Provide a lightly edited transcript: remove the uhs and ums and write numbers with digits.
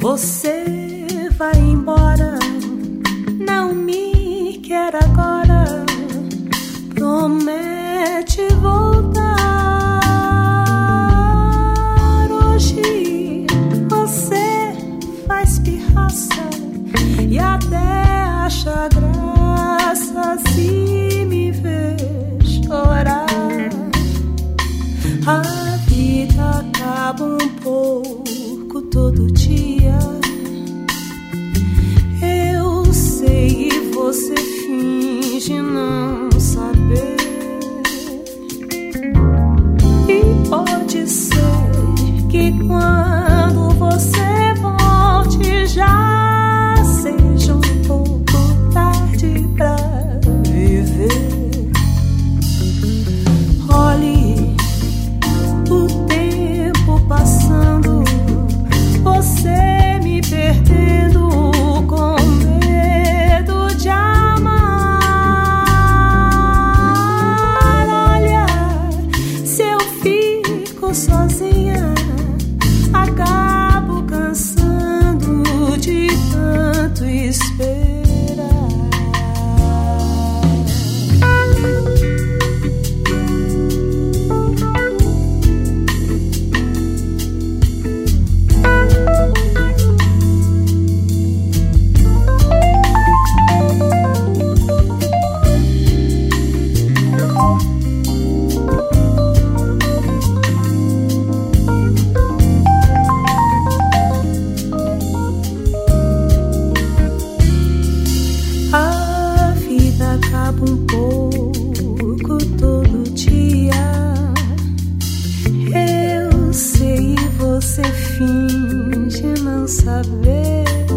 Você vai embora, não me quer agora, promete voltar. Hoje você faz pirraça e até acha graça se me ver chorar. A vida acaba um pouco todo dia, eu sei e você finge não saber. E pode ser que quando você volte já seja um pouco tarde pra viver. Olhe o tempo passando, você me perdendo com medo de amar. Olha, se eu fico sozinha, acabo cansando de tanto esperar. A vida acaba um pouco todo dia, eu sei e você finge não saber.